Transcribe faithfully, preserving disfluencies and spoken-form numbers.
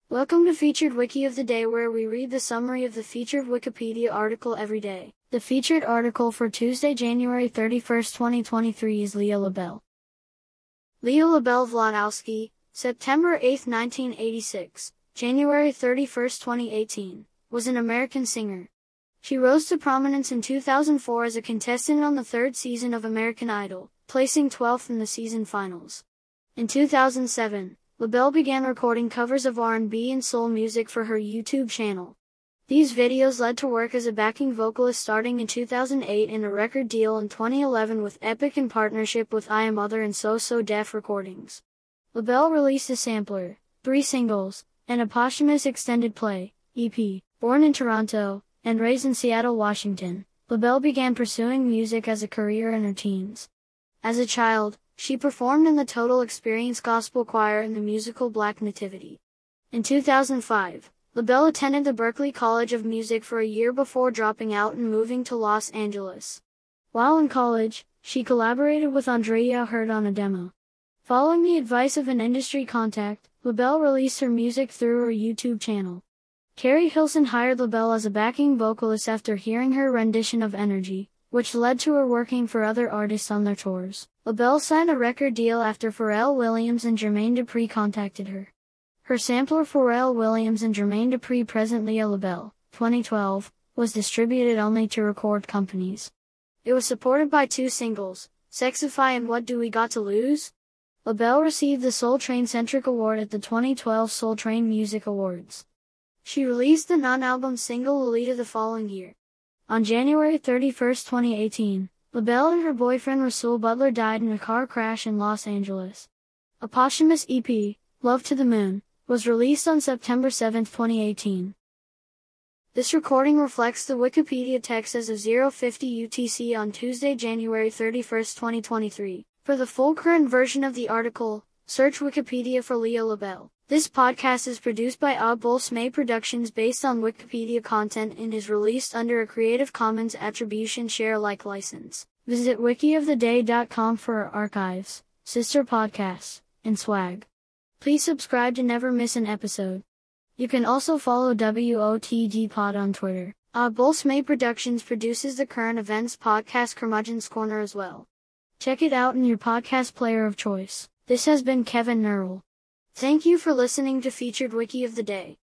Welcome to Featured Wiki of the Day, where we read the summary of the featured Wikipedia article every day. The featured article for Tuesday, January thirty-first, twenty twenty-three is Leo Labelle. Leo Labelle Wlodkowski, September eighth, nineteen eighty-six, January thirty-first, twenty eighteen, was an American singer. She rose to prominence in two thousand four as a contestant on the third season of American Idol, placing twelfth in the season finals. In two thousand seven, Labelle began recording covers of R and B and soul music for her YouTube channel. These videos led to work as a backing vocalist starting in two thousand eight and a record deal in twenty eleven with Epic in partnership with I Am Other and So So Def Recordings. Labelle released a sampler, three singles, and a posthumous extended play, E P. Born in Toronto and raised in Seattle, Washington, Labelle began pursuing music as a career in her teens. As a child, she performed in the Total Experience Gospel Choir in the musical Black Nativity. In two thousand five, Labelle attended the Berklee College of Music for a year before dropping out and moving to Los Angeles. While in college, she collaborated with Andrea Hurd on a demo. Following the advice of an industry contact, Labelle released her music through her YouTube channel. Carrie Hilson hired Labelle as a backing vocalist after hearing her rendition of Energy, which led to her working for other artists on their tours. Labelle signed a record deal after Pharrell Williams and Jermaine Dupri contacted her. Her sampler Pharrell Williams and Jermaine Dupri present Leo Labelle, twenty twelve, was distributed only to record companies. It was supported by two singles, Sexify and What Do We Got to Lose? Labelle received the Soul Train-centric award at the twenty twelve Soul Train Music Awards. She released the non-album single Lolita the following year. On January thirty-first, twenty eighteen, Labelle and her boyfriend Rasul Butler died in a car crash in Los Angeles. A posthumous E P, Love to the Moon, was released on September seventh, twenty eighteen. This recording reflects the Wikipedia text as of zero fifty U T C on Tuesday, January thirty-first, twenty twenty-three. For the full current version of the article, search Wikipedia for Leo Labelle. This podcast is produced by Oddball Smay Productions based on Wikipedia content and is released under a Creative Commons Attribution Share Alike license. Visit wiki of the day dot com for our archives, sister podcasts, and swag. Please subscribe to never miss an episode. You can also follow W O T G Pod on Twitter. Oddball Smay Productions produces the current events podcast Curmudgeon's Corner as well. Check it out in your podcast player of choice. This has been Kevin Nurl. Thank you for listening to Featured Wiki of the Day.